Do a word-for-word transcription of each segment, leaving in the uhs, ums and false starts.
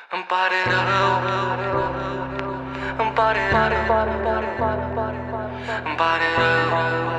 Îmi pare rău, îmi pare rău, îmi pare rău,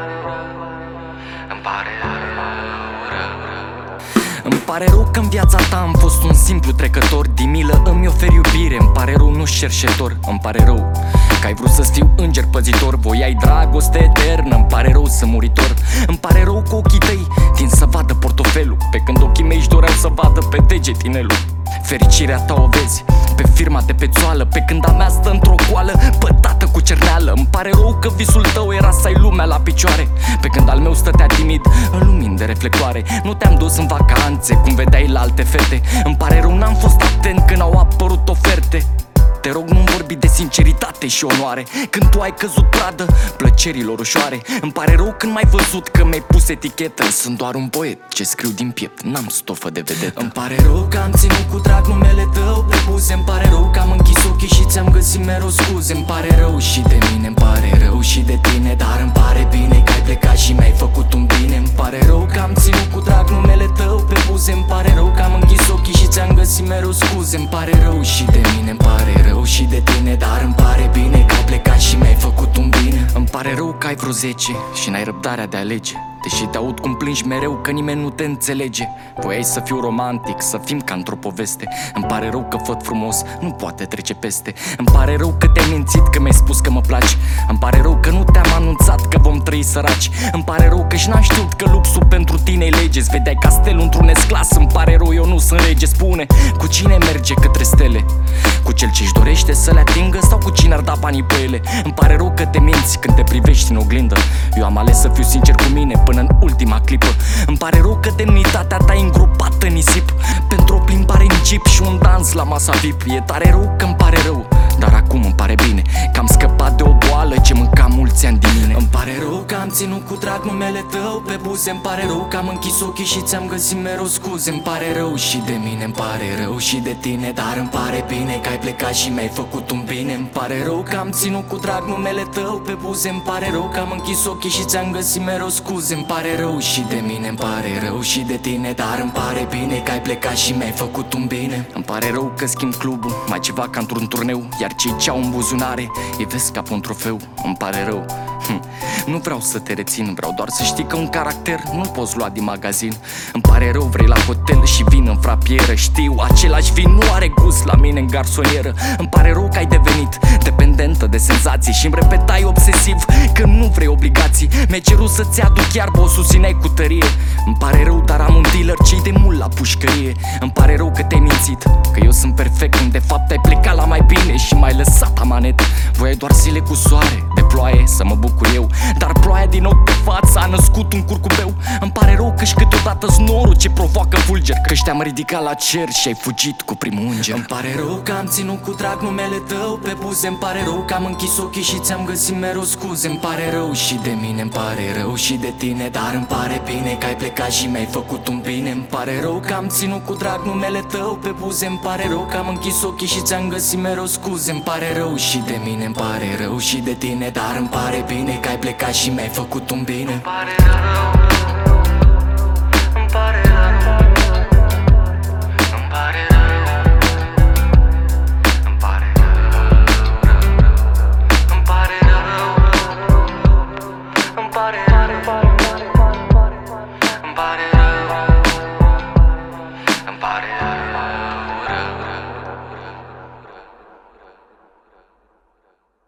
îmi pare rău, rău, rău. Îmi pare rău că în viața ta am fost un simplu trecător. Din milă îmi oferi iubire, îmi pare rău, nu cerșetor. Îmi pare rău că ai vrut să-ți fiu înger păzitor. Voiai dragoste eternă, îmi pare rău, sunt muritor. Îmi pare rău că ochii tăi tind să vadă portofelul, pe când ochii mei își doreau să vadă pe deget inelul. Fericirea ta o vezi pe firma de pe țoală, pe când a mea stă într-o coală pătată cu cerneală. Îmi pare rău că visul tău era să ai lumea la picioare, pe când al meu stătea timid în lumini de reflectoare. Nu te-am dus în vacanțe cum vedeai la alte fete. Îmi pare rău, n-am fost atent când au apărut oferte. Te rog, nu-mi vorbi de sinceritate și onoare când tu ai căzut pradă plăcerilor ușoare. Îmi pare rău când m-ai văzut că mi-ai pus etichetă. Sunt doar un poet ce scriu din piept, n-am stofă de vedetă. Îmi pare rău că am ținut cu drag numele tău pe buze. Îmi pare rău că am închis ochii și ți-am găsit mereu scuze. Îmi pare rău și de mine, îmi pare rău și de tine, dar îmi pare bine că ai plecat și mi-ai făcut un bine. Îmi pare rău că am ținut cu drag numele tău pe buze. Îmi pare rău că am închis ochii și ți-am găsit mereu scuze. Îmi pare rău și de mine, îmi pare rău și de tine, dar îmi pare bine că ai plecat și mi-ai făcut un bine. Îmi pare rău că ai vreo zece și n-ai răbdarea de a alege, deși te aud cum plângi mereu că nimeni nu te înțelege. Voiai să fiu romantic, să fim ca într-o poveste. Îmi pare rău că făt frumos nu poate trece peste. Îmi pare rău că te-ai mințit că mi-ai spus că mă placi. Îmi pare rău că nu te-am anunțat că vom trăi săraci. Îmi pare rău că și n-am știut că luxul pentru tine-i lege. Îți vedeai castelul într-un esclas. Îmi pare rău, eu nu sunt rege. Spune, cu cine merge către stele? Cu cel ce-și dorește să le atingă sau cu cine ar da banii pe ele? Îmi pare rău că te minți când te privești în oglindă. Eu am ales să fiu sincer cu mine până în ultima clipă. Îmi pare rău că demnitatea ta e îngropată în nisip pentru o plimbare în jeep și un dans la masa V I P. E tare rău că îmi pare rău, dar acum îmi pare bine că am scăpat de o boală ce mânca mulți ani din mine. Îmi pare rău că am ținut cu drag numele tău pe buze. Îmi pare rău că am închis ochii și ți-am găsit mereu scuze. Îmi pare rău și de mine, îmi pare rău și de tine, dar îmi pare bine că ai plecat și mi-ai făcut un bine. Îmi pare rău că am ținut cu drag numele tău pe buze. Îmi pare rău că am închis ochii și ți-am găsit mereu scuze. Îmi pare rău și de mine, îmi pare rău și de tine, dar îmi pare bine că ai plecat și mi-ai făcut un bine. Îmi pare rău că schimb clubul, mai ceva ca într-un turneu, iar cei ce au în buzunare îi vezi ca pe un trofeu. Îmi pare rău, hm. Nu vreau să te rețin, vreau doar să știi că un caracter nu poți lua din magazin. Îmi pare rău, vrei la hotel și vin în frapieră. Știu, același vin nu are gust la mine în garsonieră. Îmi pare rău că ai devenit dependentă de senzații și îmi repetai obsesiv că nu vrei obligații. Mi-ai cerut să-ți aduc iarbă, o susțineai cu tărie. Îmi pare rău, dar am un dealer ce-i de mult la pușcărie. Îmi pare rău că te-ai mințit, că eu sunt perfect, când de fapt ai plecat la mai bine și m-ai lăsat amanet. Voiai doar zile cu soare, de ploaie, să mă bucur eu, dar ploaia din ochi pe față a născut un curcubeu. Îmi pare rău că și câteodată znorul ce provoacă fulger, că te-am ridicat la cer și ai fugit cu primul înger. Îmi pare rău că am ținut cu drag numele tău pe buze. Îmi pare rău că am închis ochii și ți-am găsit mereu scuze. Îmi pare rău și de mine, îmi pare rău și de tine, dar îmi pare bine că ai plecat și mi-ai făcut un bine. Îmi pare rău că am ținut cu drag numele tău pe buze. Îmi pare rău că am închis ochii și ți-am găsit mereu scuze. Îmi pare rău și de mine, îmi pare rău și de tine, dar îmi pare bine că ai plecat și mi-ai făcut un bine. Îmi pare rău.